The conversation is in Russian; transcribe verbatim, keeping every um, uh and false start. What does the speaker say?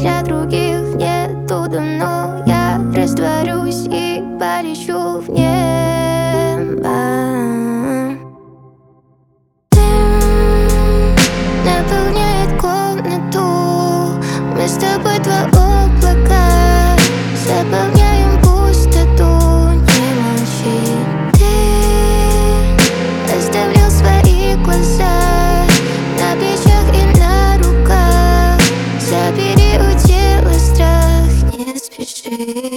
для других нету давно. Я растворюсь и полечу в небо. Дым наполняет комнату. Мы с тобой два облака, заполняем пустоту. Не молчи. Ты оставлял свои глаза на плечах и на руках. Забери у тела страх, не спеши.